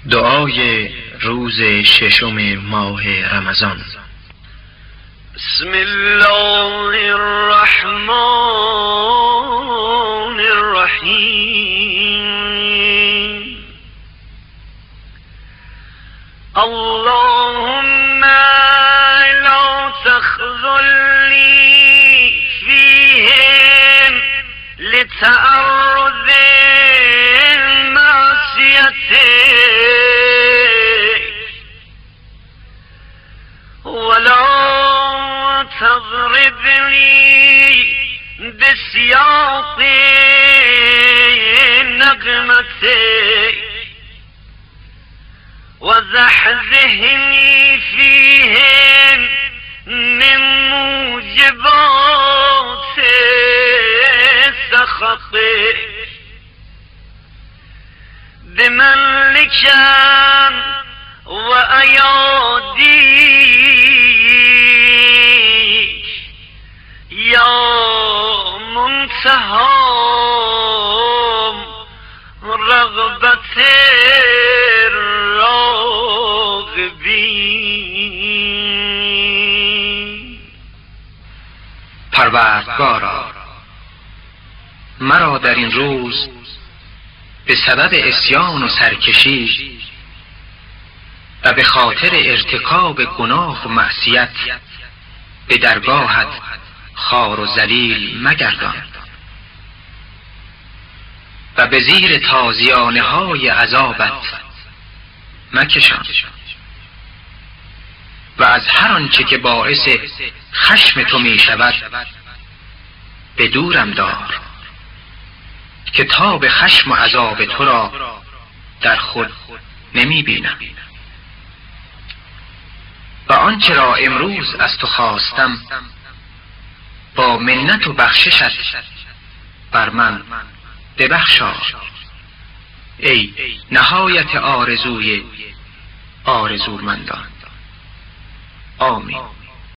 دعای روز ششم ماه رمضان. بسم الله الرحمن الرحیم. اللهم لا تخذلني فيهم لتعرض معصيتك ولا تضربني بسياط نغمتك وزحزحني فيهم من موجبات سخطك بملكا وأياديك يا منتهى رغبة الراغبين. پروردگارا، مرا در این روز به سبب عصیان و سرکشی و به خاطر ارتکاب گناه و معصیت به درگاهت خوار و ذلیل مگردان و به زیر تازیانه های عذابت مکشان و از هر آنچه که باعث خشم تو می شود به دورم دار که تاب خشم و عذاب تو را در خود نمی بینم و آنچه را امروز از تو خواستم با منت و بخششت بر من ببخشا ای نهایت آرزوی آرزومندان. آمین.